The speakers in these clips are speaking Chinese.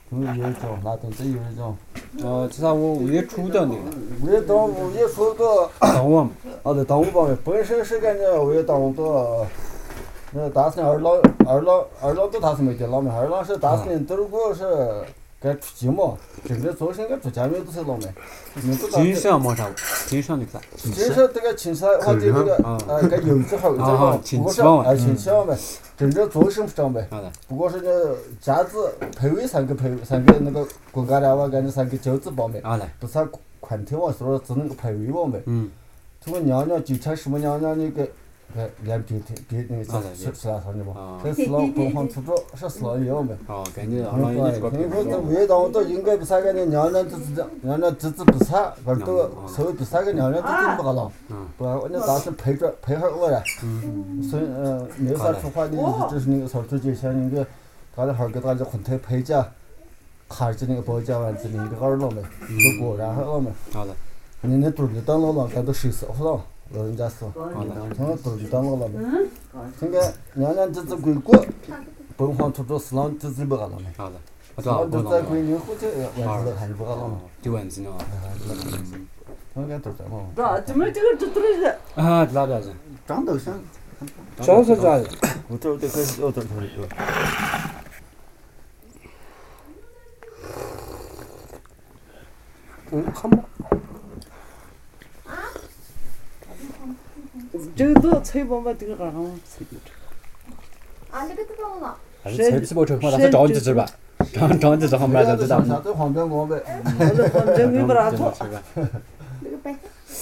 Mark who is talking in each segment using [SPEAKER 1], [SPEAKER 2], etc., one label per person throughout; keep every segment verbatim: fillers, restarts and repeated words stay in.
[SPEAKER 1] 五月中，那等这一月中。
[SPEAKER 2] 哦，这啥我五月初的那个。
[SPEAKER 1] 五月当五月初的。
[SPEAKER 2] 当晚。
[SPEAKER 1] 哦，对，当午方面，本身是感觉五月当午的。那大森二老二老二老都他是没得老妹，二老是大森都如果是该出鸡毛，真的做成该出家面都是老妹。
[SPEAKER 2] 金上毛啥？金上那个啥？
[SPEAKER 1] 金上这个青菜或者那个呃该油脂好，这个不过是哎亲戚嘛呗，真正做成不长呗。不过是那家子配位三个配三个那个锅盖了哇，感觉三个饺子包呗，不是宽条嘛，所以只能配位包呗。嗯。这个娘娘就吃什么娘娘那个。哎，连别别别那个吃吃啥啥的嘛，这四老东方出租是四老爷们。
[SPEAKER 2] 哦，感觉二老爷这个。
[SPEAKER 1] 你说这味道都应该不啥个的，娘娘子子娘娘子子不差，反正都稍微不啥个娘娘子子不好了。嗯。不然那当时陪着陪着我了。嗯。所以呃，没啥说话的，就是那个时候就就像那个，他的孩儿给大家混头陪着，还是那个包家丸子那个二老们，都果然二老们。
[SPEAKER 2] 好的。
[SPEAKER 1] 你那肚里当老了，咱都谁死活了？老人家说，从肚里当老了没？现在娘娘子子归国，本皇出租四郎子子不干了没？
[SPEAKER 2] 好的。
[SPEAKER 1] 四郎子在归宁后头，丸子还是不干了没？
[SPEAKER 2] 就丸子呢。
[SPEAKER 1] 应该都在嘛。
[SPEAKER 3] 这怎么这个这都是？
[SPEAKER 2] 啊，知道知道。
[SPEAKER 1] 长得像。
[SPEAKER 3] 像是咋的？
[SPEAKER 1] 我这这个有点头有。
[SPEAKER 3] 嗯，看吧。这个都吹棒吧，这个好像吹不着。
[SPEAKER 4] 啊，这个都忘了。
[SPEAKER 2] 还是吹不起不成，那是长几只吧？长长几只黄面就知道。
[SPEAKER 1] 这黄边光呗。
[SPEAKER 3] 这黄边没不拉错。
[SPEAKER 4] 那个白。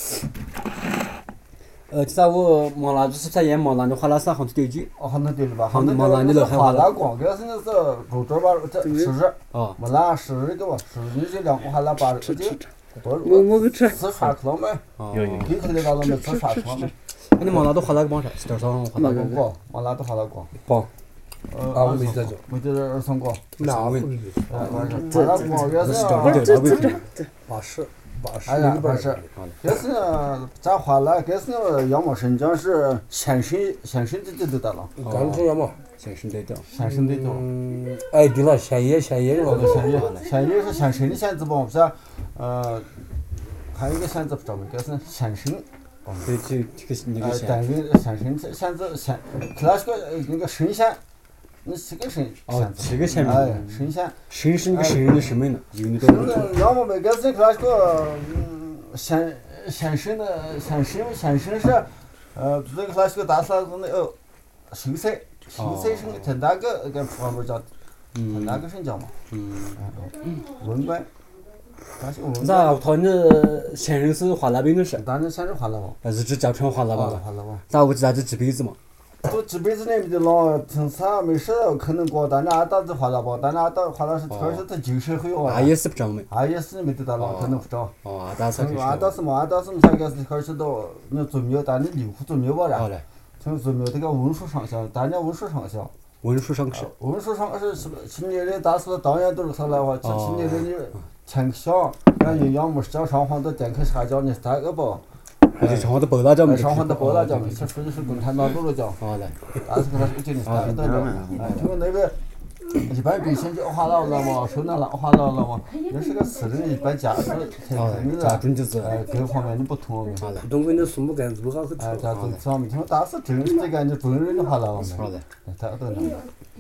[SPEAKER 2] 呃，这啥我忙了，就是在研忙了，你花了啥行子对句？
[SPEAKER 1] 哦，行子对了吧？
[SPEAKER 2] 行子忙了，你都还
[SPEAKER 1] 花了光，这是那是肉这吧？这十日。
[SPEAKER 2] 哦。
[SPEAKER 1] 没啦，十日个吧？十日你这两个花了八日。
[SPEAKER 3] 吃吃吃。我我给吃。
[SPEAKER 1] 吃刷去了没？
[SPEAKER 2] 有
[SPEAKER 1] 有。你可得到了没？吃刷去了没？
[SPEAKER 2] 那你忙了都花了个帮啥？多少花了个
[SPEAKER 1] 光？忙了都花了光。
[SPEAKER 3] 光。
[SPEAKER 1] 呃，我没在做。没在这二三光。
[SPEAKER 3] 哪位？
[SPEAKER 1] 这这光原是。
[SPEAKER 3] 这这这这。
[SPEAKER 1] 八十。八十。哎呀，八十。这是咱花了，这是羊毛生姜是先生先生的就得到了。
[SPEAKER 3] 刚出羊毛。
[SPEAKER 2] 先生得掉。
[SPEAKER 1] 先生得掉。
[SPEAKER 3] 嗯。哎，对了，鲜叶鲜叶是吧？
[SPEAKER 1] 鲜叶，鲜叶是先生的鲜子包，不是？呃，还有一个鲜子不知道没？这是先生。
[SPEAKER 2] 对，这这个那个
[SPEAKER 1] 鲜。呃，单位先生鲜子鲜，它是个那个生鲜，那是个生。
[SPEAKER 2] 哦，这个鲜米。
[SPEAKER 1] 哎，生鲜。
[SPEAKER 2] 生是那个生人的生米呢，有那
[SPEAKER 1] 个。要么没，这是它是个嗯鲜鲜生的鲜生鲜生是，呃，这个它是个大啥子那个秀才。秀才是很大个，跟旁边叫，很大个生姜嘛。嗯。嗯。文官。
[SPEAKER 2] 咋？他那先生是花了病的事。
[SPEAKER 1] 当然先生花了嘛。
[SPEAKER 2] 还是只叫成花了吧？
[SPEAKER 1] 花了嘛。
[SPEAKER 2] 咋我知道这这辈子嘛？
[SPEAKER 1] 都这辈子那边的老挺惨，没事可能过，但那大子花了吧？但那大花了是全是他旧社会哇。
[SPEAKER 2] 俺也是不长没。
[SPEAKER 1] 俺也是没得到了，可能不长。
[SPEAKER 2] 哦，俺倒是。
[SPEAKER 1] 俺倒是嘛，俺倒是才开始开始到那做庙，但你六户做庙吧了。从做庙这个文书上下，大家文书上下。
[SPEAKER 2] 文书上是。
[SPEAKER 1] 文书上是是青年人，但是当然都是他来话，青年人你签个项，俺有样么是叫上黄的点开啥叫你三个包。
[SPEAKER 2] 还是上黄的包大叫没？
[SPEAKER 1] 上黄的包大叫没？这属于是共产党路了叫。
[SPEAKER 2] 好嘞。
[SPEAKER 1] 但是给他就你三个都叫。哎，听说那边一般百姓就花了了嘛，收那了花了了嘛，那是个私人一般家属，
[SPEAKER 2] 家中就是。
[SPEAKER 1] 哎，各方面你不同嘛。
[SPEAKER 2] 好嘞。
[SPEAKER 3] 东北的树木干子不好去
[SPEAKER 1] 哎，咱都知道没？听说但是真是这个你不人就花了嘛。
[SPEAKER 2] 好嘞。
[SPEAKER 1] 他都能。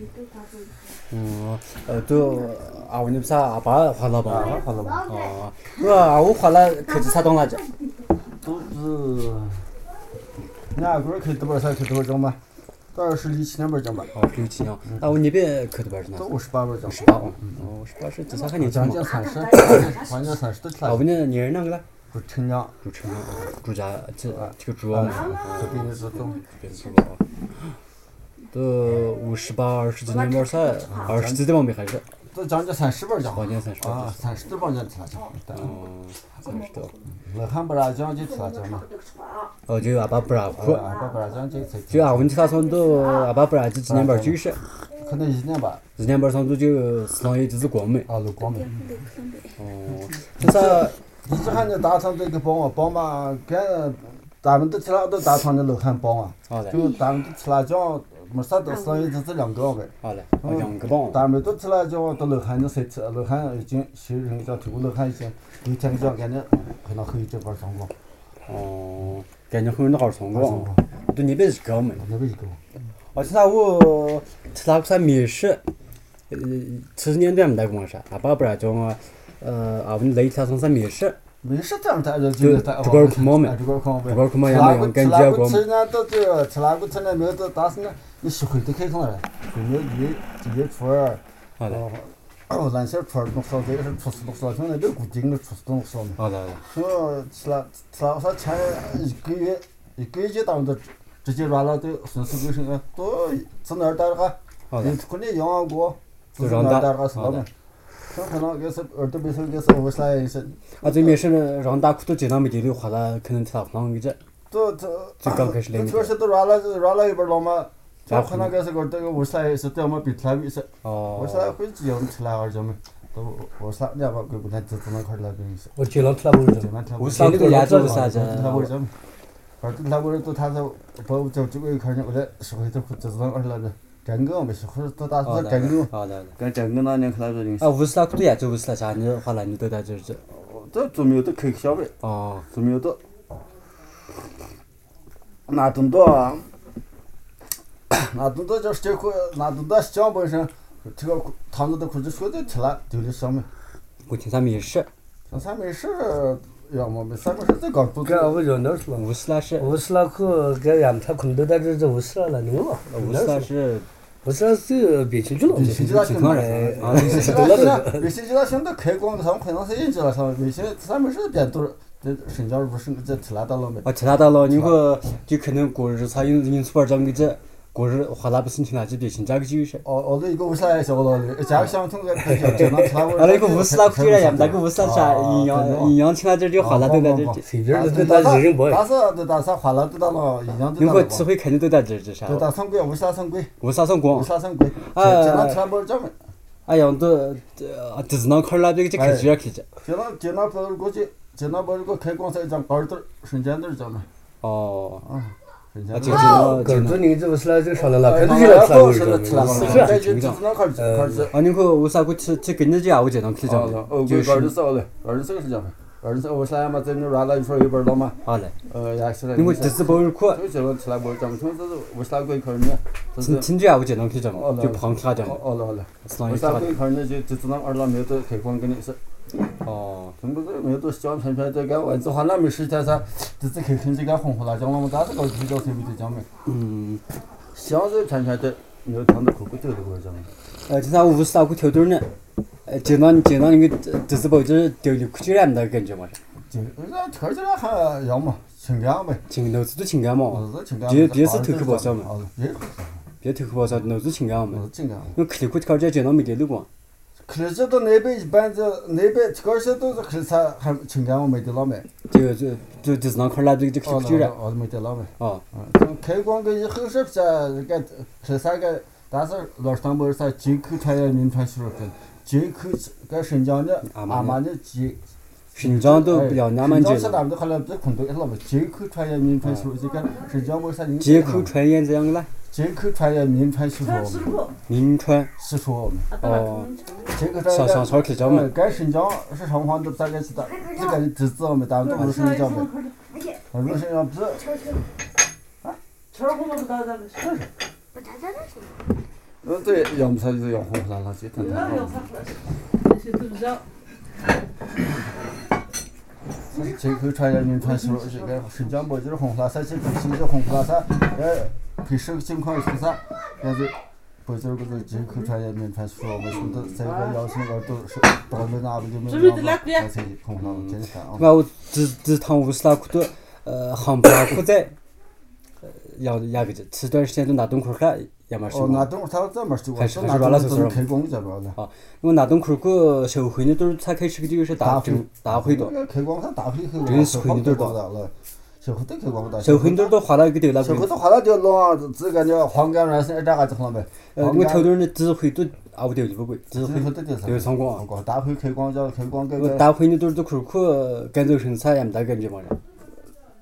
[SPEAKER 2] 嗯，呃，都啊，我你不是阿爸花了吧？
[SPEAKER 1] 阿爸花了吧？
[SPEAKER 2] 哦，我啊，我花了去吃啥东西？
[SPEAKER 1] 都是，你阿哥去多少才去多少张吧？多少是六七年本张吧？
[SPEAKER 2] 哦，六七年。那我那边去多少呢？
[SPEAKER 1] 都五十八本张。
[SPEAKER 2] 十八哦，哦，十八是至少还年轻嘛。
[SPEAKER 1] 将近三十，将近三十都出来。
[SPEAKER 2] 我们那年人哪个了？
[SPEAKER 1] 住陈家。
[SPEAKER 2] 住陈家，住家这这个住啊嘛。
[SPEAKER 1] 这边是种。
[SPEAKER 2] 这边是吧？都五十八、二十几年本噻，二十几的往没还是？
[SPEAKER 1] 都将近三十本讲。
[SPEAKER 2] 将近三十。
[SPEAKER 1] 啊，三十多本讲出来讲。
[SPEAKER 2] 哦，三十多。
[SPEAKER 1] 那还不让讲就出来讲嘛。
[SPEAKER 2] 哦，就阿爸不让哭。
[SPEAKER 1] 阿爸不让讲就才。
[SPEAKER 2] 就俺问题他从都阿爸不让这几年本就是。
[SPEAKER 1] 可能一年吧。
[SPEAKER 2] 一年本上都就四郎爷就是光美。
[SPEAKER 1] 啊，都光美。
[SPEAKER 2] 哦，这啥？
[SPEAKER 1] 一直喊你大厂这个帮啊帮嘛，跟咱们都吃了都大厂的老喊帮啊。就咱们都吃了讲。 没啥的，所以就这两个呗。
[SPEAKER 2] 好嘞，两个棒。
[SPEAKER 1] 但没都吃了就到楼汉就谁吃，楼汉已经学人家推过楼汉已经有天就感觉可能可以这块成功。
[SPEAKER 2] 哦，感觉很好成功。对那边是高没？
[SPEAKER 1] 那边是高。
[SPEAKER 2] 而且他我吃那个啥美食，呃，七十年代没得过啥，阿爸不然叫我，呃，阿问雷他从啥美食。
[SPEAKER 1] 没事，这样他就
[SPEAKER 2] 就这块看嘛没，
[SPEAKER 1] 这块看嘛。
[SPEAKER 2] 这块看嘛也没用，感觉过。
[SPEAKER 1] 吃那都这吃那个吃那没有都，但是呢，你学会都开看了，就没一这一串儿，哦，蓝小串儿弄烧，这个是厨师弄烧，现在这固定的厨师弄烧嘛。
[SPEAKER 2] 好的。
[SPEAKER 1] 说吃了吃了，说前一个月一个月当都直接软了都顺势归生啊，都自那儿待着哈，你可能养过，自那儿待着是了嘛。可能就是耳朵背后就是为啥也是。
[SPEAKER 2] 啊，这面是让大裤都见到没得的话，那可能他可能给这。
[SPEAKER 1] 都都。
[SPEAKER 2] 就刚开始来。
[SPEAKER 1] 确实都软了，软了一半了嘛。就可能就是个这个为啥也是这么比出来比是。
[SPEAKER 2] 哦。
[SPEAKER 1] 为啥会这样出来而且嘛？都为啥你要把鬼不太只只能看那边是。
[SPEAKER 3] 我见了出来不是。
[SPEAKER 2] 为啥那个亚洲是啥子？
[SPEAKER 1] 他为什么？而且他为了都他是不就这个一看见我来社会都只只能而那个。整个没事，或者都打算整个，跟整个那年看到这东西。
[SPEAKER 2] 啊，乌斯拉库都亚洲乌斯拉啥？你华南你都在这这。
[SPEAKER 1] 这都没有都可以消费。
[SPEAKER 2] 哦。
[SPEAKER 1] 都没有都。那东多啊，那东多就是这块，那东多江本身，这个汤子都可以说的吃了，丢的上面。
[SPEAKER 2] 我听啥美食？
[SPEAKER 1] 听啥美食？要么没啥美食最高不。
[SPEAKER 3] 干我热闹是了。
[SPEAKER 2] 乌斯拉是。
[SPEAKER 3] 乌斯拉克跟俺们他可能都在这这乌斯拉了，你嘛？
[SPEAKER 2] 乌斯拉是。
[SPEAKER 3] 不是是别去了，
[SPEAKER 1] 别去了，
[SPEAKER 2] 正常人
[SPEAKER 1] 啊，别去了，别去了，现在开光上可能是引起了上，别去咱们是变多，这新疆不是这吃拉到了没？
[SPEAKER 2] 啊，吃拉到了，你可就可能过日才因因素而讲的这。过日华南不是听那几别新加个几是。
[SPEAKER 1] 哦哦，那一个乌斯拉小了的，加个相同个比较简单吃拉。
[SPEAKER 2] 啊，那个乌斯拉估计人家那个乌斯拉啥营养营养吃了这就华南都在这。
[SPEAKER 3] 随便都在这人不。
[SPEAKER 1] 但是都到啥华南都到了营养都到了。
[SPEAKER 2] 因为吃回肯定都在这这啥。
[SPEAKER 1] 都到上贵，乌斯拉上贵。
[SPEAKER 2] 乌斯拉上广。
[SPEAKER 1] 乌斯拉上贵。
[SPEAKER 2] 啊。
[SPEAKER 1] 简单吃了不是这么。
[SPEAKER 2] 哎呀，都呃，就是那块儿那这个就开始要开着。
[SPEAKER 1] 简单简单不过去，简单不如果开光才一张高墩儿，瞬间都是这么。
[SPEAKER 2] 哦。
[SPEAKER 1] 啊。
[SPEAKER 2] 啊，就这
[SPEAKER 3] 个多年这不是来这上来了，肯定就来吃了，
[SPEAKER 1] 吃了，是是。
[SPEAKER 2] 啊，你看为啥个吃吃跟着家我这样去讲的？
[SPEAKER 1] 就是二十四了，二十四是这样的，二十四为啥嘛？在那软了一份一半了嘛？
[SPEAKER 2] 好嘞。
[SPEAKER 1] 呃，也是的。
[SPEAKER 2] 因为这次不是苦。
[SPEAKER 1] 就这个吃了不这么，从这是为啥个一块呢？
[SPEAKER 2] 听听家我这样去讲，就胖起来讲。
[SPEAKER 1] 哦了好了。为啥个一块呢？就就只能二了没有都开光跟你是。
[SPEAKER 2] 哦，
[SPEAKER 1] 全部都没有都香片片这个丸子话那没时间噻，只是开开这个红火辣椒了嘛，但是个比较特别的讲没。
[SPEAKER 2] 嗯。
[SPEAKER 1] 香肉片片的，没有汤的口味都得过讲。
[SPEAKER 2] 呃，就像乌斯拉库条墩呢，呃，见到见到那个就是不就是丢里哭起来的感觉嘛是。
[SPEAKER 1] 就那天起来还要嘛，情感呗。
[SPEAKER 2] 情都是都情感嘛。
[SPEAKER 1] 是情感。
[SPEAKER 2] 别别是头壳不少嘛。
[SPEAKER 1] 别。
[SPEAKER 2] 别头壳不少，都是情感嘛。
[SPEAKER 1] 情感。
[SPEAKER 2] 因为克里库条这见到没得的过。
[SPEAKER 1] 克里这到那边一般这那边这些都是克里才还情感我没得了没。
[SPEAKER 2] 就就就就是那块儿那这个克里库条。
[SPEAKER 1] 哦，没得了没。
[SPEAKER 2] 哦。
[SPEAKER 1] 嗯，开光个以后是不是这个是啥个？但是老上不是啥街口传染民传输了跟街口跟新疆的阿妈的街。
[SPEAKER 2] 新疆都不要那么近。
[SPEAKER 1] 新疆是他们都后来不是空多了嘛？街口传染民传输这个新疆不是啥？
[SPEAKER 2] 街口传染这样的啦。
[SPEAKER 1] 街口传染民传输说。
[SPEAKER 2] 民传。
[SPEAKER 1] 是说。
[SPEAKER 2] 哦。
[SPEAKER 1] 街口传染。
[SPEAKER 2] 上上上去叫嘛。
[SPEAKER 1] 跟新疆是双方都咋个是的？这个侄子嘛，但都不是新疆的。不是新疆不是。啊？吃了红了不打咋的？是。不打咋的是？嗯，对，要么他就是要红不拉拉去，他他。
[SPEAKER 3] 那些都不知道。
[SPEAKER 1] 街口传染民传输这个新疆不就是红不拉撒，这个新疆红不拉撒，呃，平时情况是啥？但是不就是个是街口传染民传输，为什么都这个要求个都是到了那不就没有办法才红不拉真是啊。
[SPEAKER 2] 那我只只趟乌斯拉库的呃航不拉库在，呃要要个吃段时间都拿东块儿要么是。
[SPEAKER 1] 哦，拿东块儿他怎么是？
[SPEAKER 2] 还是还是完了就是。
[SPEAKER 1] 开工这边的。
[SPEAKER 2] 啊，因为拿东块儿个收回的都是才开始个就是大正大会多。
[SPEAKER 1] 开工他大会后。
[SPEAKER 2] 这是回的多
[SPEAKER 1] 了。收回都开工大。
[SPEAKER 2] 收回的都花了一个头了。
[SPEAKER 1] 收回都花了掉了，这个叫黄干软是这个子好没？
[SPEAKER 2] 呃，我头头的指挥都啊不掉就不贵，指挥
[SPEAKER 1] 都
[SPEAKER 2] 都上光。
[SPEAKER 1] 大会开光叫开光个。
[SPEAKER 2] 大会的都是都块儿去赶走生产也没得感觉嘛。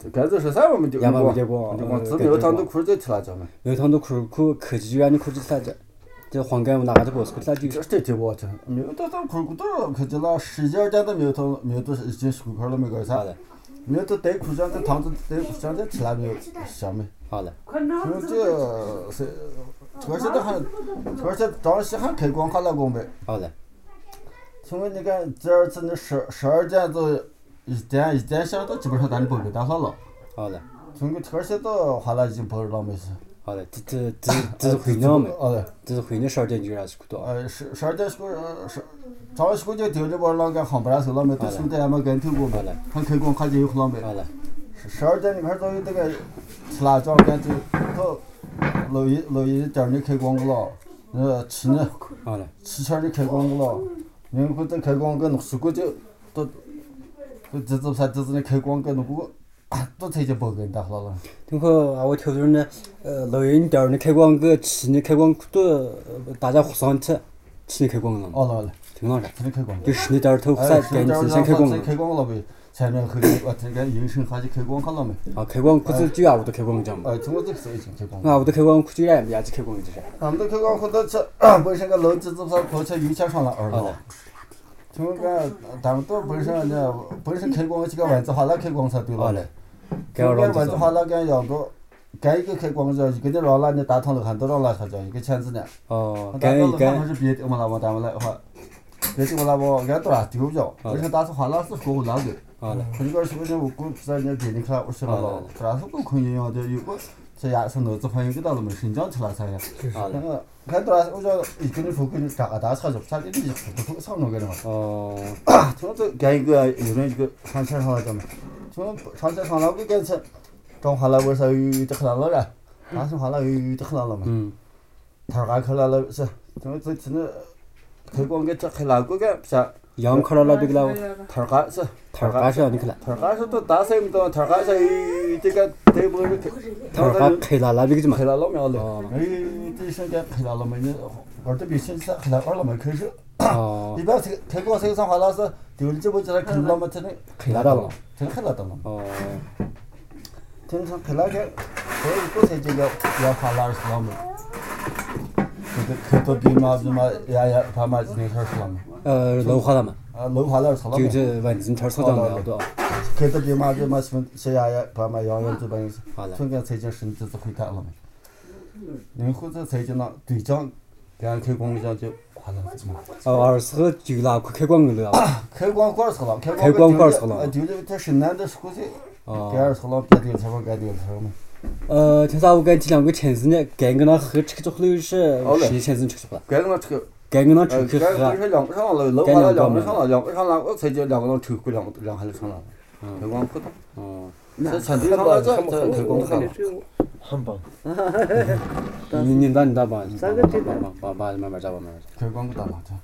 [SPEAKER 1] 该这是啥我们丢
[SPEAKER 2] 过？丢过。
[SPEAKER 1] 自没有汤都裤子提了叫嘛？
[SPEAKER 2] 没有汤都裤裤科技园的裤子提了叫，这黄盖我拿着不是裤子丢。
[SPEAKER 1] 这这丢过去，没有到到裤裤多少科技了，十几二件都没有汤，没有都是已经收块了没个啥。没有都带裤上这汤子带裤上这提了没有下面。
[SPEAKER 2] 好嘞。
[SPEAKER 1] 因为这是，而且都还，而且当时还开光卡了工呗。
[SPEAKER 2] 好嘞。
[SPEAKER 1] 请问你看第二次那十十二件都一件一件下都基本上咱就不给打算了。
[SPEAKER 2] 好嘞。
[SPEAKER 1] 从个天现在花了已经不是了没事。
[SPEAKER 2] 好嘞，这这这这是回娘没？
[SPEAKER 1] 好嘞。
[SPEAKER 2] 这是回娘十二件就还是多？
[SPEAKER 1] 呃，十十二件是个十，早时候就丢这包啷个行不了手了没？都兄弟还没跟头过没？还开光卡就有了没？
[SPEAKER 2] 好嘞。
[SPEAKER 1] 十二件你看都有这个吃辣椒干就都老一老一点的开光了，那吃呢？
[SPEAKER 2] 好嘞。
[SPEAKER 1] 吃钱的开光了。你看这开光跟十个就都，都这这才这这的开光跟那个，都才就不跟打好了。
[SPEAKER 2] 等会啊，我听说呢，呃，老人店的开光跟吃的开光都大家互相吃，吃的开光了。
[SPEAKER 1] 哦，了了。
[SPEAKER 2] 听到啥？
[SPEAKER 1] 吃的开光。
[SPEAKER 2] 就是你店头才跟吃先开光了。
[SPEAKER 1] 开光了呗，才能后我这个营生还是开光看了没？
[SPEAKER 2] 啊，开光裤子就俺屋头开光讲嘛。
[SPEAKER 1] 哎，从我这个时候已经开光。
[SPEAKER 2] 俺屋头开光裤子也也是开光的是。
[SPEAKER 1] 俺们这开光裤子吃，本身个楼子子上过去油钱上了二了。从个他们都本身呢，本身开光这个蚊子花了开光才对了嘞。这个蚊子花了跟要个，跟一个开光叫一个的让了你大堂楼下都让了他叫一个钱子呢。
[SPEAKER 2] 哦。
[SPEAKER 1] 大堂楼下还是别的嘛那么咱们来话，别的嘛那么俺多少丢不着，本身当时花了是过那个。
[SPEAKER 2] 好嘞。
[SPEAKER 1] 这个是不是我估计人家别人看我说了了，但是我可以用的有个。这也是脑子朋友给到了没？新疆去了才呀。那个，看到了，我叫一个人说跟咋个打车就差点你不不上那个人嘛。
[SPEAKER 2] 哦。
[SPEAKER 1] 从这跟一个有人一个上车上了叫嘛？从上车上了我跟去，正好了我说有这很难了人，当时好了有这很难了嘛。
[SPEAKER 2] 嗯。
[SPEAKER 1] 他俺去了了是，从这这那开光给这还那个个是。
[SPEAKER 2] 羊看了那这个了，
[SPEAKER 1] 摊儿干是，
[SPEAKER 2] 摊儿干是你看了，
[SPEAKER 1] 摊儿干是都大谁么多，摊儿干是这个这不是，
[SPEAKER 2] 摊儿干开了那这个嘛，
[SPEAKER 1] 开了老苗了，哎，这现在开了了没呢？玩的比现在开了二了没开始，一般开开光这个上话老是丢了这不就来开了嘛，真的
[SPEAKER 2] 开了的了，
[SPEAKER 1] 真开了的了。
[SPEAKER 2] 哦，
[SPEAKER 1] 经常开了个，所以刚才这个要花哪儿是了没？这个开到比嘛比嘛呀呀，他妈那事儿是了没？
[SPEAKER 2] 呃，楼花了嘛？
[SPEAKER 1] 啊，楼花了是了。
[SPEAKER 2] 就是蚊子圈草长的好多。
[SPEAKER 1] 开到比嘛比嘛什么些呀呀，他妈样样这帮意思。从个财经身子是回看了没？然后这财经呢，对讲，给俺开光讲就花了这么。
[SPEAKER 2] 哦，二十号就拿开光了。
[SPEAKER 1] 开光罐儿了，
[SPEAKER 2] 开光罐儿了。
[SPEAKER 1] 丢的他是男的是过去，给二十了，别丢才不该丢才嘛。
[SPEAKER 2] 呃，听说我跟提两个钱子呢，该跟那喝吃之后是十钱子吃出来。
[SPEAKER 1] 该跟那吃。
[SPEAKER 2] 该跟那吃去喝。
[SPEAKER 1] 该是两个上了，楼花了两个上了，两个上了，我才叫两个人抽回两个两还是上了。开光不动。哦。这成堆上了这这开光上了。
[SPEAKER 3] 很棒。
[SPEAKER 2] 你你打你打吧，把把把慢慢找吧慢慢找。
[SPEAKER 1] 开光不打嘛这。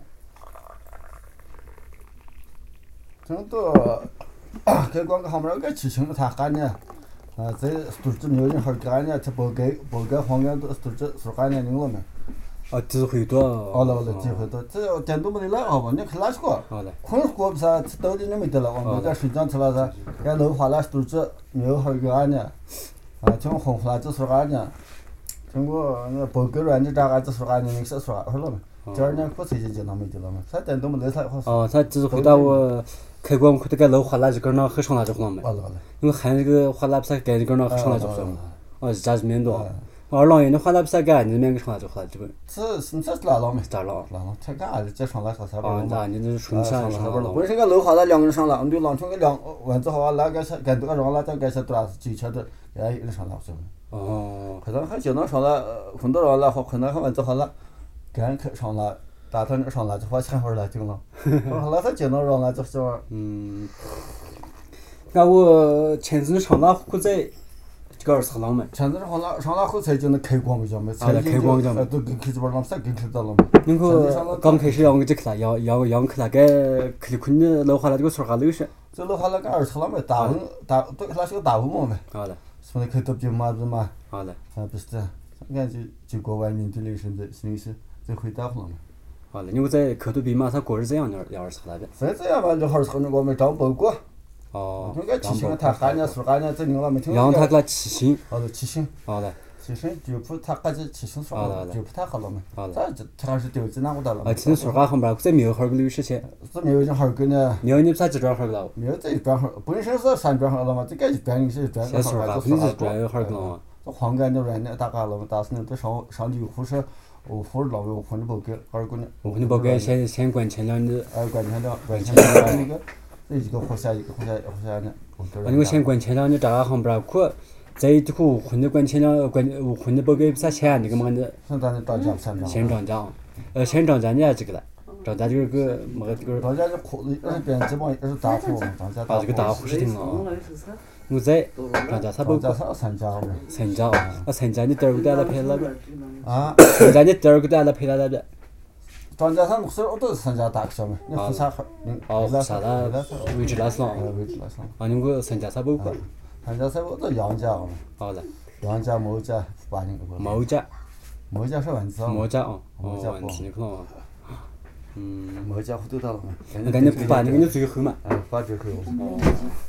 [SPEAKER 1] 真的，开光个后面个吃清他干呢。啊，这都是没有人好干呢，他不该不该黄干都都是是干呢，你了没？
[SPEAKER 2] 啊，机会多。
[SPEAKER 1] 好了好了，机会多，这要电动没得来好吧？你看哪去过？
[SPEAKER 2] 好嘞。
[SPEAKER 1] 困过不是？吃到的你没得了，我们在水上吃了噻，俺楼花了都是没有好个干呢，啊，像红花就是干呢，像我那不够软的咋个就是干呢？你说说好了没？第二年过春节就那没得了嘛，他电动没得才好。
[SPEAKER 2] 哦，他只是回到我。开光可得给楼花了就跟那喝上了就好了没？因为喊这个花了不是给这个那喝上了就好了。哦，是这是面多。二郎爷的花了不是给你面个上了就好了，这不。
[SPEAKER 1] 这是这是哪郎没？
[SPEAKER 2] 咋了？
[SPEAKER 1] 哪郎？太干了，这上了啥啥不？
[SPEAKER 2] 啊，那你这是纯上
[SPEAKER 1] 上了。本身个楼花了两个人上了，我们就让从个两蚊子好那个是跟这个让了，咱该是多少是九千多，人一人上了是不？
[SPEAKER 2] 哦。
[SPEAKER 1] 可能还就能上了，很多人了好，可能还蚊子好了，干开上了。大头上了就花钱花了就了，那他就能让俺这这玩意儿。
[SPEAKER 2] 嗯。那我前阵上那户在，这个二十浪没？
[SPEAKER 1] 前阵上那上那户才就能开光个叫没？
[SPEAKER 2] 啊，开光叫没？
[SPEAKER 1] 都跟开这边儿啥跟开到了没？
[SPEAKER 2] 那个刚开始要我就去了，要要要去了，该去困的楼下了这个村儿还流水。
[SPEAKER 1] 这楼下那个二十浪没？大户大对，那是个大户嘛没？
[SPEAKER 2] 好嘞。
[SPEAKER 1] 什么开到比嘛子嘛？
[SPEAKER 2] 好嘞。
[SPEAKER 1] 啊，不是这，俺就就过外面的人生的，是不是？这回答不了嘛？
[SPEAKER 2] 好嘞，因为在口头比嘛，他过日子样，要二十那边。
[SPEAKER 1] 再这样吧，就二十那个没长不过。
[SPEAKER 2] 哦。
[SPEAKER 1] 应该七星，他俺家说俺家这牛了没听。
[SPEAKER 2] 然后他个七星。
[SPEAKER 1] 好的七星。
[SPEAKER 2] 好的。
[SPEAKER 1] 七星就不他俺这七星说了，就不太好了没。
[SPEAKER 2] 好的。
[SPEAKER 1] 咱这他是丢子那我到了。
[SPEAKER 2] 啊，听说俺后边这苗号个六十钱。
[SPEAKER 1] 这苗人号个呢？
[SPEAKER 2] 苗你咋几转号了？
[SPEAKER 1] 苗这一转号，本身是三转号了嘛，这个一转你是转号。
[SPEAKER 2] 先说俺肯定是转号个嘛。
[SPEAKER 1] 这黄干的人呢，大概了嘛，但是呢，这上上的护士，我护士老为我混的不给，二个呢。
[SPEAKER 2] 我混的不给，先先管钱了你。
[SPEAKER 1] 哎，管钱了，管钱了那个，那一个活下一个活下活下呢。
[SPEAKER 2] 啊，你我先管钱了，你这个行不了苦。这一户混的管钱了，管混的不给啥钱，那个嘛的。先涨价，呃，先涨价你还这个了，涨价就是个么个这个。
[SPEAKER 1] 涨价就苦，也是编辑嘛，也是大户嘛，涨价。
[SPEAKER 2] 啊，这个大户是挺啊。我在涨价差不多。
[SPEAKER 1] 涨价三家嘛。
[SPEAKER 2] 三家啊，那三家你第二个带来赔了呗？
[SPEAKER 1] 啊。
[SPEAKER 2] 三家你第二个带来赔了来呗？
[SPEAKER 1] 涨价上是都是三家大个小嘛，你胡啥号？
[SPEAKER 2] 哦，胡啥啦？位置拉上。
[SPEAKER 1] 位置拉上。
[SPEAKER 2] 啊，你个三家差不多。
[SPEAKER 1] 三家差不多杨家嘛。
[SPEAKER 2] 好嘞。
[SPEAKER 1] 杨家、毛家、八零个。
[SPEAKER 2] 毛家。
[SPEAKER 1] 毛家是丸子啊。
[SPEAKER 2] 毛家啊。
[SPEAKER 1] 毛家
[SPEAKER 2] 丸子你看啊。嗯。
[SPEAKER 1] 毛家糊涂到了嘛。
[SPEAKER 2] 那赶紧把那个你最后嘛。
[SPEAKER 1] 哎，把最后。哦。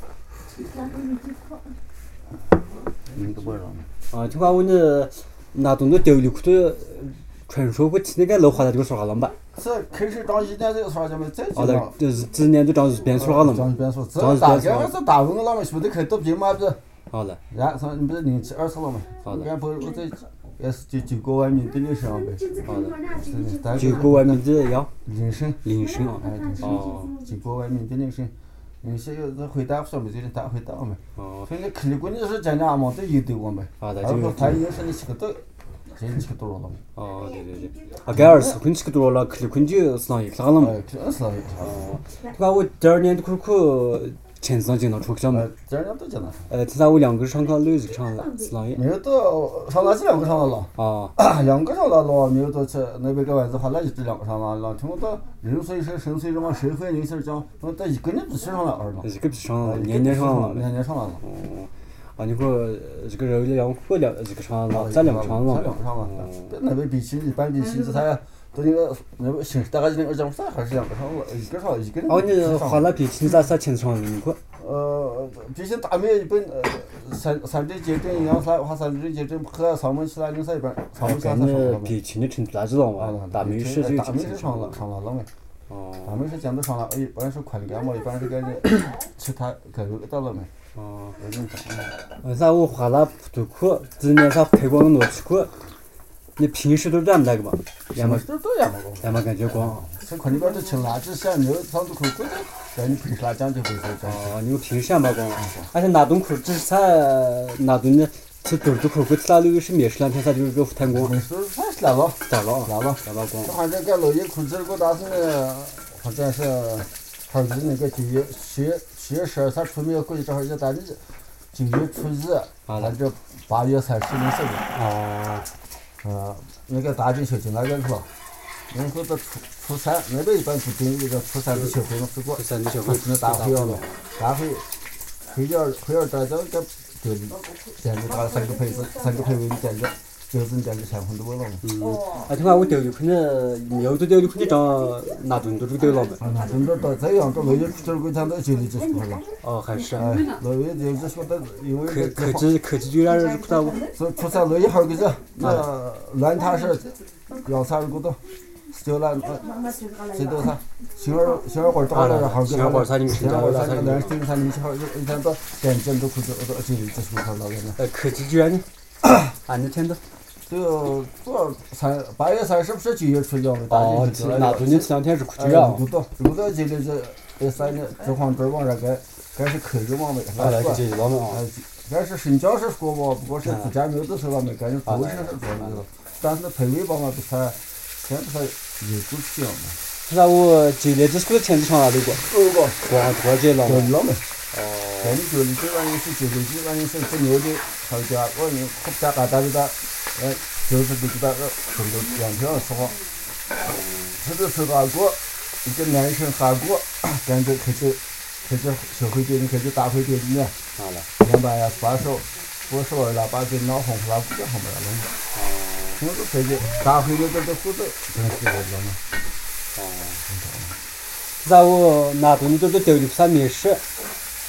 [SPEAKER 1] 你都不知道吗？
[SPEAKER 2] 啊，听话我那那东西丢里裤头，传说我听那个老话的这个说话了吧？
[SPEAKER 1] 是开始涨一年这个说话就没再
[SPEAKER 2] 讲了。哦，就是今年都涨是变说话了嘛？
[SPEAKER 1] 涨是变说，这大概我是大问了嘛，是不是开都平嘛不是？
[SPEAKER 2] 好了。
[SPEAKER 1] 然后你不是零七二十了嘛？
[SPEAKER 2] 好了。
[SPEAKER 1] 俺不我在也是就就国外面的人生呗。
[SPEAKER 2] 好了。就国外面的要。
[SPEAKER 1] 人生。
[SPEAKER 2] 人生啊。
[SPEAKER 1] 哎，人生。哦。就国外面的人生。有些有这回答说没这人答回答没，所以你看的过你是讲讲嘛都有对我没，而不他有时你吃个多，这你吃个多了嘛。
[SPEAKER 2] 哦，对对对，啊，该二十块吃个多了，看的过你就上一了嘛。
[SPEAKER 1] 哎，是上一。
[SPEAKER 2] 哦，你看我第二年的苦苦，前三经常出去了嘛。
[SPEAKER 1] 第二年都经常。
[SPEAKER 2] 呃，现在我两个上课，六个上了，上一。
[SPEAKER 1] 没有到上哪去两个上了了。
[SPEAKER 2] 啊。
[SPEAKER 1] 两个上了了，没有到去那边个丸子话那一直两个上了了，听我到人随时生随着嘛，社会人事讲，我到一个人必须上了二了。
[SPEAKER 2] 一个必须上了，年年上了。
[SPEAKER 1] 年年上了。
[SPEAKER 2] 哦。啊，你说这个肉两货两这个上了，咱两个上了。
[SPEAKER 1] 咱两个上了。那边比起一般比起这才。都那个那个新大概就那二讲啥还是两个上了，一个上一个人。
[SPEAKER 2] 哦，你花了比起啥啥钱上了你个？
[SPEAKER 1] 呃，毕竟大面一本呃三三针结针一样啥，花三针结针和上门去了另外一本，上门下才上了。
[SPEAKER 2] 比起你成大知道嘛？大面是就
[SPEAKER 1] 大面是上了上了了没？
[SPEAKER 2] 哦。
[SPEAKER 1] 大面是讲都上了，一般是宽干嘛，一般是给其他给到了没？
[SPEAKER 2] 哦。为啥我花了不苦，今年啥赔光多吃苦？你平时都干不那个吧？
[SPEAKER 1] 也没都都也没过，
[SPEAKER 2] 也没感觉过。
[SPEAKER 1] 这看你边这青垃圾线没有上头口过的，但你平时来讲就会这样。
[SPEAKER 2] 哦，你平时也没过，而且那东口只是啥那东呢？吃多多口过，吃那里是没事两天，啥就是个弹光。
[SPEAKER 1] 没事，啥是来了？
[SPEAKER 2] 来了，
[SPEAKER 1] 来了，
[SPEAKER 2] 来了光。
[SPEAKER 1] 这反正给老爷控制过，但是呢，好像是他是那个九月七月七月十二他出面过去正好就咱这九月初一，他这八月三十零四日。
[SPEAKER 2] 哦。
[SPEAKER 1] 呃，那个大军小进那边去了，然后到初初三那边一般不定那个初三的小会嘛吃过，
[SPEAKER 2] 初三的小会
[SPEAKER 1] 那大会了，大会会点会点大家个就点子打了三个配子，三个配位点子，就是你点子全部都问了嘛。
[SPEAKER 2] 嗯。啊，听话我丢的可能没有都丢的可能找那种都是丢了嘛。
[SPEAKER 1] 啊，那种都到这样，到六月这个讲到九月就说了。
[SPEAKER 2] 哦，还是。
[SPEAKER 1] 哎，六月就说的，因为
[SPEAKER 2] 科科技科技居然是不到我。
[SPEAKER 1] 是初三六一号个是，那乱他是要啥个都。就那这都啥？星儿星儿花找了号个，
[SPEAKER 2] 星儿花啥你
[SPEAKER 1] 星儿花啥个两星啥零七号，一天到点点都可以都就这是号老人了。
[SPEAKER 2] 呃，科技居然呢？俺那天都。
[SPEAKER 1] 就做三八月三十不是九月初了嘛？
[SPEAKER 2] 哦，那昨天这两天是科技啊。
[SPEAKER 1] 不到不到今年这这三年这黄这往上该该是科技往没，
[SPEAKER 2] 来科技了嘛？
[SPEAKER 1] 该是新疆是说嘛，不过是自家没有的时候没，该是都是是做那个，但是配位吧嘛不太。现在他有够香嘛？
[SPEAKER 2] 那我今年这是个天子上哪里过？
[SPEAKER 1] 有过。
[SPEAKER 2] 光多久了？
[SPEAKER 1] 有了没？
[SPEAKER 2] 哦。
[SPEAKER 1] 咱们九里这玩意是九里这玩意是真牛的，好家伙，你国家干大的大，呃，就是这个大个很多两条说话。这个是韩国，一个男生韩国，感觉开始开始小会队，开始大会队呢。
[SPEAKER 2] 好了。
[SPEAKER 1] 两百呀，把手，我说完了，把这脑红不拉不好没了。哦。我都开始大会那边的活动，真是我知道吗？
[SPEAKER 2] 哦。然后那东西都是丢的啥面食，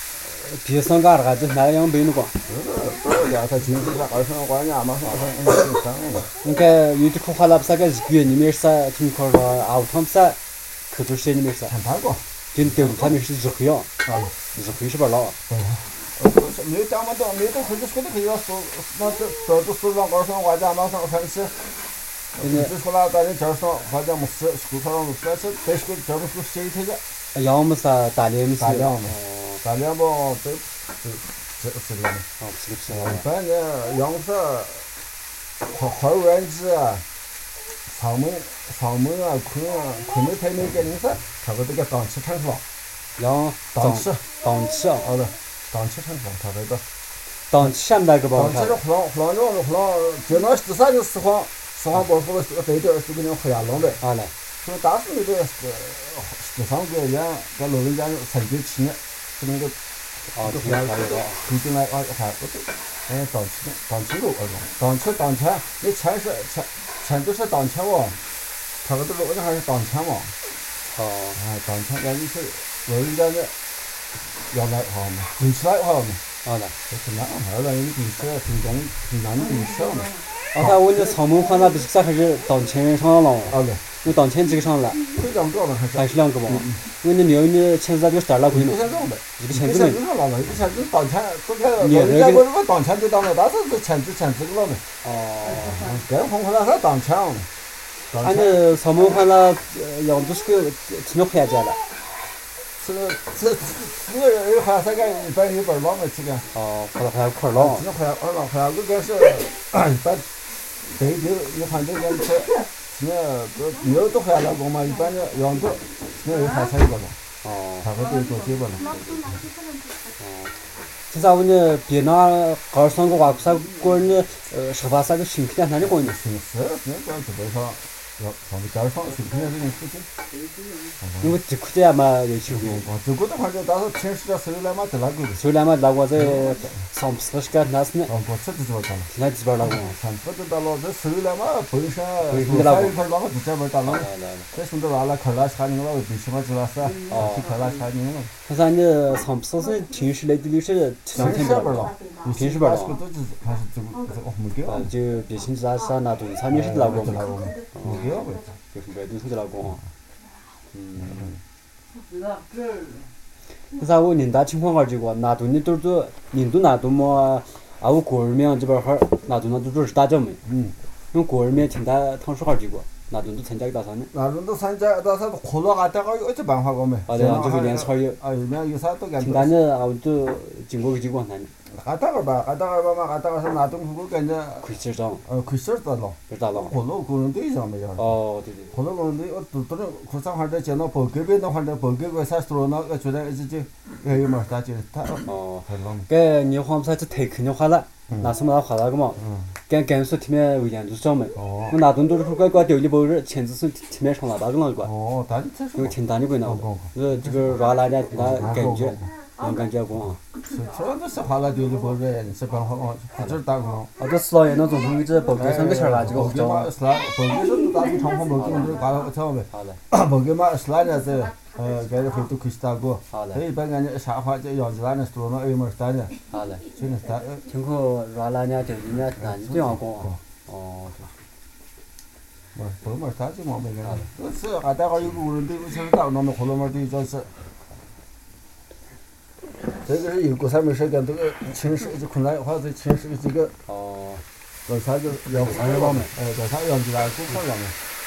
[SPEAKER 2] 别上嘎嘎子，那样没那个。
[SPEAKER 1] 对呀，他经济上二十万块钱嘛，上上上了。
[SPEAKER 2] 你看有的可花了不啥个一个月里面是听说说啊，他们啥，可多些里面是。
[SPEAKER 1] 看他个。
[SPEAKER 2] 就丢他们是日黑呀，日黑是不老。
[SPEAKER 1] 对。没有这么多，没有可以说的可以要说，那这这都四万二十万块钱嘛上上去。就说了，咱这这上好像没事，手头上没事，这这是个这不是谁推的？
[SPEAKER 2] 要么啥大量么
[SPEAKER 1] 大量嘛，大量嘛，这这这这个嘛。
[SPEAKER 2] 哦，是是。
[SPEAKER 1] 反正要是花花园子啊，上门上门啊，困啊，困的太那个你说，他个这个档期成熟。
[SPEAKER 2] 要
[SPEAKER 1] 档期，
[SPEAKER 2] 档期啊，
[SPEAKER 1] 好的，档期成熟，他这个。
[SPEAKER 2] 档期现在个吧？
[SPEAKER 1] 档期是胡浪胡浪着胡浪，就那第三就四环。四环保护了这点儿是给人回家弄的。
[SPEAKER 2] 好嘞。
[SPEAKER 1] 所以当时那个是十三个人，在老人家成就起呢，是那个。
[SPEAKER 2] 哦，听来了。
[SPEAKER 1] 推进来啊，还不对，哎，当期当期路儿嘛，当期当钱，那钱是钱钱都是当钱哇，他个这个我这还是当钱嘛。
[SPEAKER 2] 哦。
[SPEAKER 1] 哎，当钱，人家是老人家的，要来好嘛，存起来好嘛。
[SPEAKER 2] 好嘞。
[SPEAKER 1] 就是那后来有的是挺中挺难的事嘛。
[SPEAKER 2] 我看我那草木换那不是啥还是当钱上了？
[SPEAKER 1] 啊对。
[SPEAKER 2] 有当钱几个上了？
[SPEAKER 1] 可以两个了还是？
[SPEAKER 2] 还是两个嘛？因为那苗你钱是咋就十二了块嘛？
[SPEAKER 1] 一个钱挣的，
[SPEAKER 2] 一个钱挣的。
[SPEAKER 1] 一个钱挣了，一个钱挣当钱，都看老人家我这个当钱就当了，但是这钱值钱值个了没？
[SPEAKER 2] 哦。
[SPEAKER 1] 这红回来还当钱了。
[SPEAKER 2] 俺那草木换了，样都是个挺多块钱了。
[SPEAKER 1] 这个这这个人好像三个一般一本老么这个。
[SPEAKER 2] 哦，花了还块了。
[SPEAKER 1] 几块二两块，这个是一般。对就一看这个车，那个牛都还那个嘛，一般的羊都那有还差一个了。
[SPEAKER 2] 哦。
[SPEAKER 1] 差不多多几个了。
[SPEAKER 2] 哦。现在我呢，别拿二三个话，啥个人呃，是把啥个新品那里过呢？
[SPEAKER 1] 新是那个基本上要放在街上，新品这种事情。
[SPEAKER 2] 因为地库的嘛有去过。
[SPEAKER 1] 哦，这个的话就当时平时的收来嘛，在那个。
[SPEAKER 2] 收来嘛，那个在上不是个那是呢。
[SPEAKER 1] 哦，过吃的这边打了。
[SPEAKER 2] 那这边那个。
[SPEAKER 1] 上不得到了，这收来嘛，本身还有一块那个就这边打了。这兄弟拿来看了啥人了，必须嘛知道是。哦。去看了啥人了。
[SPEAKER 2] 他说你上不是平时来的历史前两天
[SPEAKER 1] 边了。
[SPEAKER 2] 平时边了。
[SPEAKER 1] 这个都是还是这个这个没给。
[SPEAKER 2] 啊，就别星期啥啥那东西，他们是那个嘛。
[SPEAKER 1] 没给了呗。
[SPEAKER 2] 就是白东西的那个哈。嗯。那啥我领导情况儿这个，那东的都是领导那东么，啊我个人面这边哈，那东那都主要是打仗没。嗯。用个人面听他唐书号这个，那东都参加个打仗的。
[SPEAKER 1] 那东都参加打仗，可乐啊，这个有这办法个没？
[SPEAKER 2] 啊对啊，这个连草有。
[SPEAKER 1] 啊，有面有啥都干。
[SPEAKER 2] 听他呢，啊我都经过个几个他呢。
[SPEAKER 1] 俺大个吧，俺大个吧嘛，俺大个是那东西我感觉。
[SPEAKER 2] 亏心脏。
[SPEAKER 1] 呃，亏心脏了。
[SPEAKER 2] 亏大了。
[SPEAKER 1] 可乐个人队一样没样。
[SPEAKER 2] 哦，对对。
[SPEAKER 1] 可乐个人队，我都都是可上环这见到报给别的环这报给个啥时候那个觉得这这还有么大劲他。
[SPEAKER 2] 哦。该你黄不是这太肯定花了，那什么那花那个嘛？嗯。跟甘肃体面危险都是这么。哦。我那东都是乖乖丢的包人，签字是体面上了大个那个。
[SPEAKER 1] 哦，大的才是。
[SPEAKER 2] 有挺大的个那个。呃，这个让大家那感觉。能感觉过啊！
[SPEAKER 1] 是，这都是花了丢的包人，是办法嘛，不止打工。
[SPEAKER 2] 啊，这四老爷那总统一直包给三个钱了，这个
[SPEAKER 1] 包给嘛是啦，包给是打工长房包给嘛，就搞了这样呗。
[SPEAKER 2] 好嘞。
[SPEAKER 1] 包给嘛是啦呢是，呃，该是回头可以打过。
[SPEAKER 2] 好嘞。
[SPEAKER 1] 这一般感觉啥话这样子啦呢，说那二毛是打的。
[SPEAKER 2] 好嘞。
[SPEAKER 1] 真的是打。
[SPEAKER 2] 听说让人家丢人家那你这样讲啊？哦，
[SPEAKER 1] 对。嘛，包嘛打就嘛没个。这是俺大伙有个人队，我就是打那么火了嘛，队就是。这个是有个啥没事干，这个寝室就困难的话，这寝室这个哦，搞啥就要啥样嘛，哎，搞啥样子来做啥样嘛。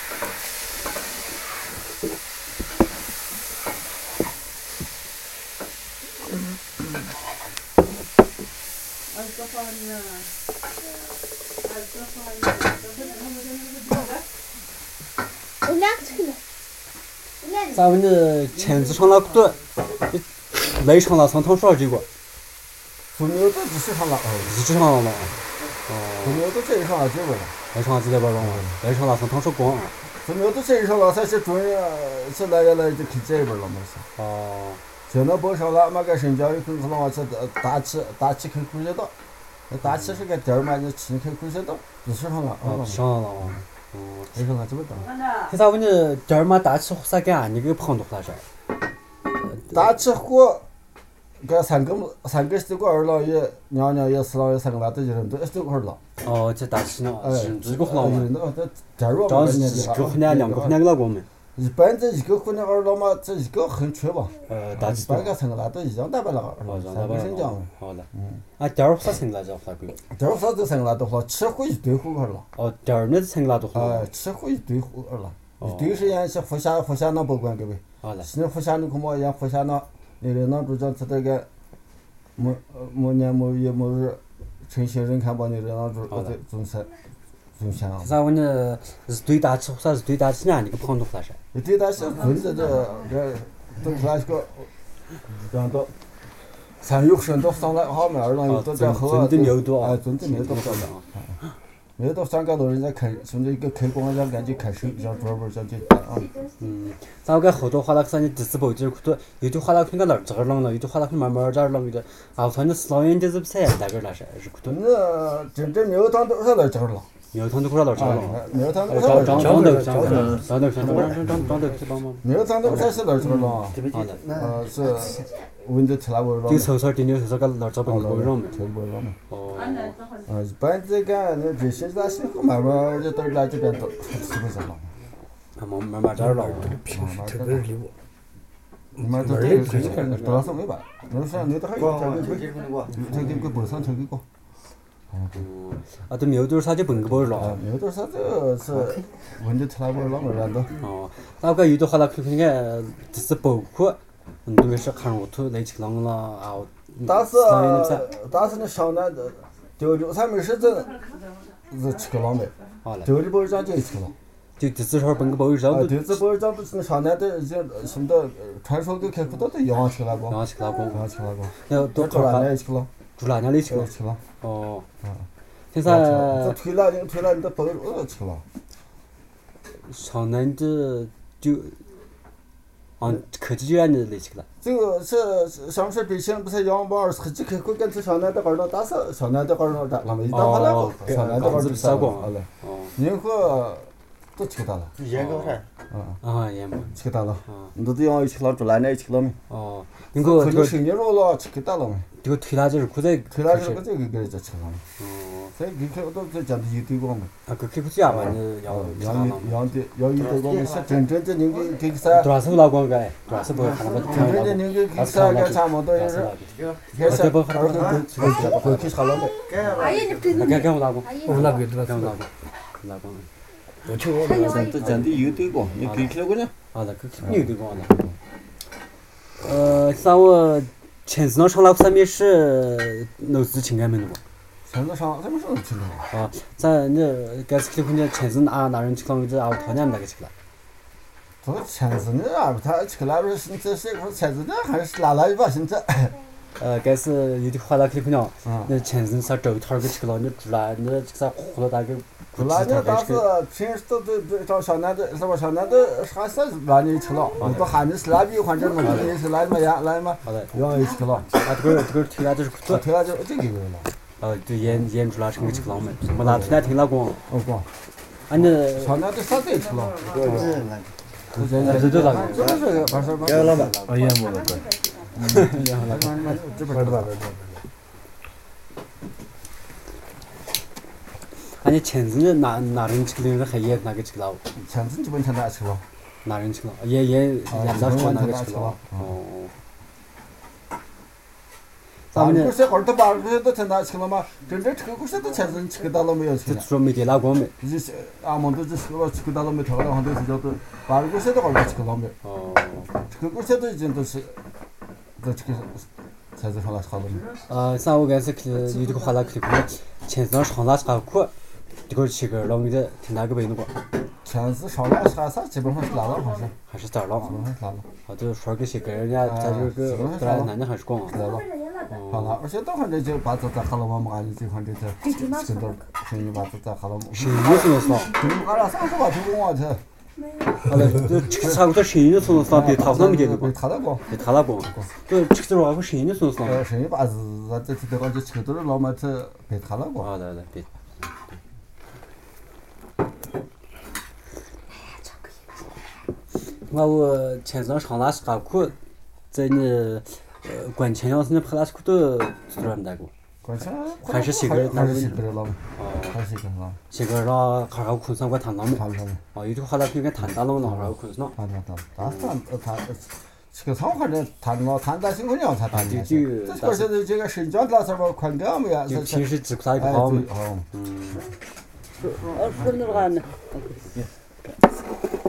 [SPEAKER 2] 咱们的签字上那个来上了上趟说这个，
[SPEAKER 1] 从牛都只是上了，
[SPEAKER 2] 只是上了嘛。
[SPEAKER 1] 哦。从牛都这上了这个了。
[SPEAKER 2] 来上这边了嘛？来上了上趟说光。
[SPEAKER 1] 从牛都这上了，才是中人是来来来就去这边了嘛是。
[SPEAKER 2] 哦。
[SPEAKER 1] 现在不上了，嘛个新疆有可能往这大气大气开口些道，那大气是个点儿嘛，你气开口些道，只是上了。
[SPEAKER 2] 哦，上了啊。
[SPEAKER 1] 哦，来上了这么大。
[SPEAKER 2] 现在我呢点儿嘛大气啥干？你给胖多啥事儿？
[SPEAKER 1] 大气货， 搿三个三个四个儿老爷，娘娘爷、四老爷三个娃都一人都一个儿了。
[SPEAKER 2] 哦，这大事呢，是这个老
[SPEAKER 1] 嘛。这这儿
[SPEAKER 2] 主要是一个姑娘，两个姑娘老公们。
[SPEAKER 1] 一般这一个姑娘儿老嘛，这一个很缺吧。
[SPEAKER 2] 呃，大
[SPEAKER 1] 一般搿三个娃都一样大半了儿了，三个生姜。
[SPEAKER 2] 好的。嗯。啊，第二啥生了叫啥鬼？
[SPEAKER 1] 第二啥这三个娃都好，吃户一堆户儿了。
[SPEAKER 2] 哦，第二那三个娃都好。
[SPEAKER 1] 哎，吃户一堆户儿了。一堆是人是湖下湖下那不管各位。
[SPEAKER 2] 好的。
[SPEAKER 1] 现在湖下你看嘛，人湖下那那个那主叫他这个。某某年某月某日，诚心人看把你这样子，我这总是总想。
[SPEAKER 2] 啥问呢？是对大吃，啥是对大吃呢？你个胖都啥事？
[SPEAKER 1] 对大吃，混着这这都那个，这样到三六升到上来好面儿了，有的在后啊，哎，真的没有多少了啊。没有到上个头人家开，从这个开工人家赶紧开手，让专门让这啊。
[SPEAKER 2] 嗯，咱个后头花了啥呢？第四步就是可有的花了那个哪儿这个冷了，有的花了慢慢这儿冷的，啊，反正四老远就是不才大个那是是可多。
[SPEAKER 1] 那真正庙堂都是那这儿了。
[SPEAKER 2] 庙堂都可哪这儿了？
[SPEAKER 1] 庙堂都
[SPEAKER 2] 张张张头，张头，
[SPEAKER 1] 张
[SPEAKER 2] 头，张头，张张张头去帮忙。
[SPEAKER 1] 庙堂都才是那这儿了。
[SPEAKER 2] 好的。
[SPEAKER 1] 呃是，问着提那味儿了。
[SPEAKER 2] 就凑凑点点凑凑个哪找不够热嘛。
[SPEAKER 1] 凑不热嘛。
[SPEAKER 2] 哦。
[SPEAKER 1] 啊，一般这个那这些咱幸福慢慢就到那这边都是不是了？
[SPEAKER 2] 慢慢慢这儿了，
[SPEAKER 1] 慢慢这个礼物。慢慢这这这这多少是没办，那是那都还有这个贵，这个贵不上这个高。
[SPEAKER 2] 嗯，啊，这庙头啥就不个包了。
[SPEAKER 1] 庙头啥这是问着提那味儿了嘛，然都。
[SPEAKER 2] 哦，那个有的话那看看个就是包括，嗯，都是看我头来吃啷了啊。
[SPEAKER 1] 但是但是那上南的。丢了，他没事这是吃个老没，丢了包上就吃了。
[SPEAKER 2] 就第四号本个包上。
[SPEAKER 1] 啊，第四包上都是上南的，这什么的传说都开口到都羊吃那个。
[SPEAKER 2] 羊吃那个。
[SPEAKER 1] 羊吃那个。
[SPEAKER 2] 要多
[SPEAKER 1] 猪拉年吃了。
[SPEAKER 2] 猪拉年里吃了。
[SPEAKER 1] 吃了。
[SPEAKER 2] 哦。
[SPEAKER 1] 嗯。
[SPEAKER 2] 现在。
[SPEAKER 1] 这推了，你推了，你的包都吃了。
[SPEAKER 2] 上南的就。啊，科技就按你来吃了。
[SPEAKER 1] 这个是上次北京不是羊包二十几开口跟这上南的儿了，但是上南的儿了这那么一打完了，上南的儿就杀光了。哦。任何都吃到了。
[SPEAKER 3] 盐高噻。
[SPEAKER 2] 嗯。啊，盐嘛。
[SPEAKER 1] 吃到了。嗯。你都这样吃了，猪拉年吃了没？
[SPEAKER 2] 哦。那个。
[SPEAKER 1] 可能生牛肉了，吃到了没？
[SPEAKER 2] 这个推拉就是可在。
[SPEAKER 1] 推拉就是这个给人家吃了。
[SPEAKER 2] 哦。
[SPEAKER 1] 所以给开都这讲的有对光嘛。
[SPEAKER 2] 啊，给开不下嘛，你要
[SPEAKER 1] 要要的要有对光的，是真正的人给给啥？
[SPEAKER 2] 多少是老光个？多少是不会看那么。
[SPEAKER 1] 真正的人给给啥个差么多人是？开始二个二个回去查了没？
[SPEAKER 4] 哎呀，你不
[SPEAKER 2] 给给我老公，
[SPEAKER 3] 我那个给我
[SPEAKER 2] 老公，老公。
[SPEAKER 3] 我去我那
[SPEAKER 1] 这真的有对光，你给开过呢？
[SPEAKER 2] 啊，那给开有对光的。呃，像我前次那上那上面是楼市情感没弄过。
[SPEAKER 1] 前次上什么时候去的？
[SPEAKER 2] 啊，咱那该是去看见前次哪哪人去看这啊，我讨厌那个去了。
[SPEAKER 1] 这个前次呢啊，他去那边现在是个前次呢还是哪来一把现在？
[SPEAKER 2] 呃，该是有的花了去看见，那前次啥周摊儿给吃了，那猪啦，那啥糊了大个。
[SPEAKER 1] 猪啦呢，当时平时都都都找小男的，是吧？小男的啥事那你吃了，你不喊你是那边换这嘛？你是来嘛呀来嘛？羊也吃了。
[SPEAKER 2] 啊，这个这个推拉就是
[SPEAKER 1] 可推拉就这个了。
[SPEAKER 2] 呃，对，腌腌猪啦成个吃了没？没拿推拉听老公。
[SPEAKER 1] 哦光。
[SPEAKER 2] 啊你。
[SPEAKER 1] 小男的啥子也吃了。
[SPEAKER 3] 对对。
[SPEAKER 2] 这这这那个。
[SPEAKER 1] 这个是把事把。
[SPEAKER 3] 给老板。
[SPEAKER 1] 啊，烟没了对。嗯，然后那这边儿吧。
[SPEAKER 2] 啊，你前次哪哪人吃的还腌哪个吃了？
[SPEAKER 1] 前次基本上哪吃了？
[SPEAKER 2] 哪人吃了？腌腌腌到说哪个吃了？哦。
[SPEAKER 1] 咱们不是二十八个都成哪吃了吗？真正吃个故事都前次吃到了没有？
[SPEAKER 2] 就说没得哪个没？
[SPEAKER 1] 就是俺们都是吃了吃到了没？头了，好多是叫做八个故事都二十吃了没？
[SPEAKER 2] 哦。
[SPEAKER 1] 吃个故事都已经都是都吃个才子上来好了没？
[SPEAKER 2] 呃，上我开始去有这个花拉去看，前次上那茶库，这个吃个老米的听哪个背那个？
[SPEAKER 1] 前次上那啥啥基本上是拉了还是？
[SPEAKER 2] 还是咋了？
[SPEAKER 1] 基本上是拉了。
[SPEAKER 2] 啊，就是说个些个人家在这个在那男的还是光
[SPEAKER 1] 来了。好了，而且到反正就把这咱好了嘛，嘛你这反正这这都生意把这咱好了嘛。
[SPEAKER 2] 生意是少。
[SPEAKER 1] 你们干了啥子话就问我去。
[SPEAKER 2] 好了，这吃差不多生意从上别他上没得的
[SPEAKER 1] 过。别他那个。
[SPEAKER 2] 别他那个。就吃的话，生意从上。
[SPEAKER 1] 呃，生意把是咱这这个就吃多了老嘛，这别他那个。
[SPEAKER 2] 好的，好的，别。我我前阵上那啥课，在那呃，关前要是那拍拉裤都做什么大哥？
[SPEAKER 1] 关前
[SPEAKER 2] 还是写个
[SPEAKER 1] 还是写个了嘛？
[SPEAKER 2] 哦，
[SPEAKER 1] 还是写个了。
[SPEAKER 2] 写个了，还要困上我谈到没？
[SPEAKER 1] 谈到没？
[SPEAKER 2] 哦，有的话那就该谈到了，然后困上。
[SPEAKER 1] 谈谈谈，但是谈谈这个厂反正谈了谈到辛苦娘才谈的。
[SPEAKER 2] 就
[SPEAKER 1] 这个现在这个生姜那时候快干没呀？
[SPEAKER 2] 就平时吃啥个好嘛？
[SPEAKER 1] 嗯。
[SPEAKER 2] 嗯。哦，是那个呢。